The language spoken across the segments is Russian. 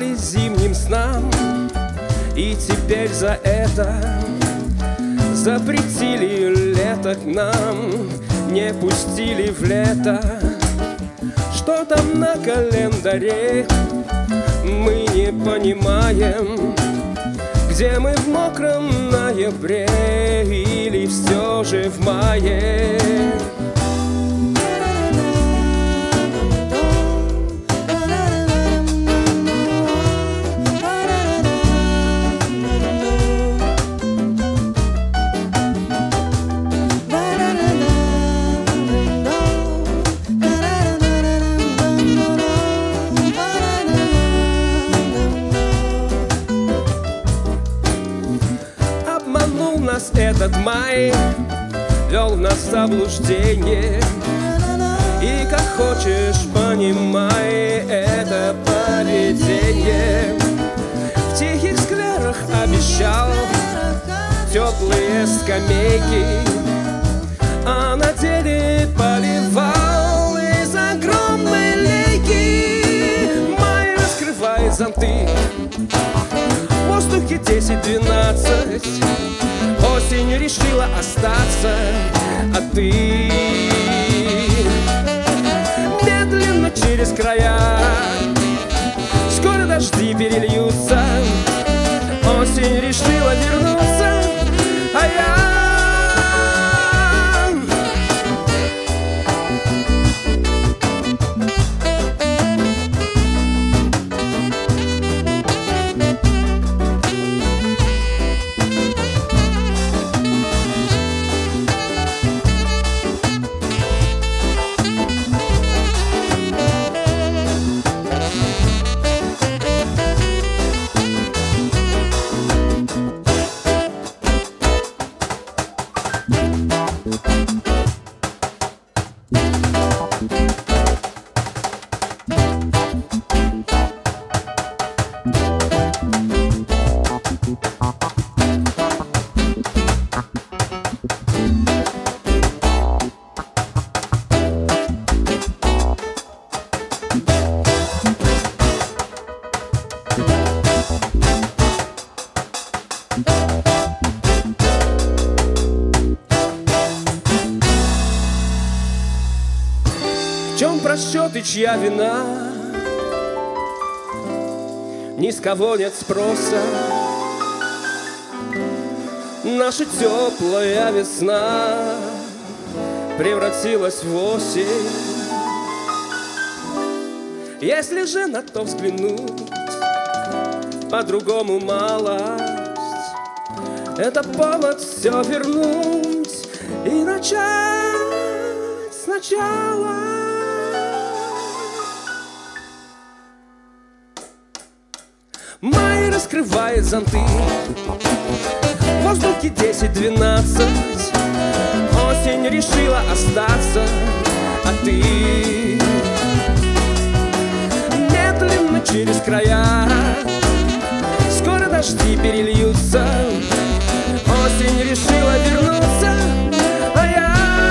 предавались зимним снам, и теперь за это запретили лето к нам, не пустили в лето. Что там на календаре, мы не понимаем, где мы в мокром ноябре или все же в мае. Нас этот май вел нас в заблуждение, и как хочешь понимай это поведение. В тихих скверах обещал теплые скамейки, а на деле поливал из огромной лейки. Май раскрывает зонты, в воздухе 10-12. Осень решила остаться, а ты медленно через края. Скоро дожди перельются, осень решила вернуться, а я... В чем просчет и чья вина? Ни с кого нет спроса. Наша теплая весна превратилась в осень. Если же на то взглянуть по-другому малость, это повод все вернуть и начать сначала. Май раскрывает зонты, в воздухе 10-12. Осень решила остаться, а ты медленно через края. Скоро дожди перельются, осень решила вернуться, а я...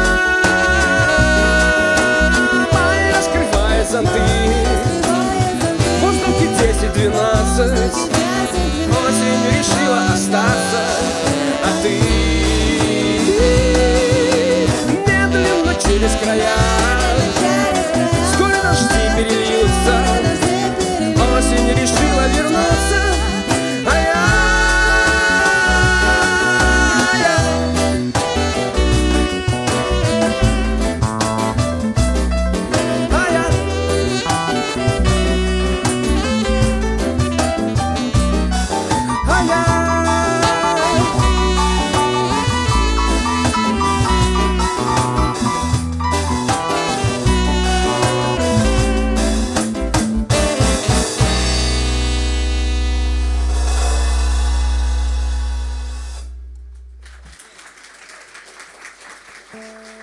Май раскрывает зонты, в воздухе 10-12. Осень решила остаться, а ты медленно через края. Скоро дожди перельются, осень решила вернуться, а я... Thank you.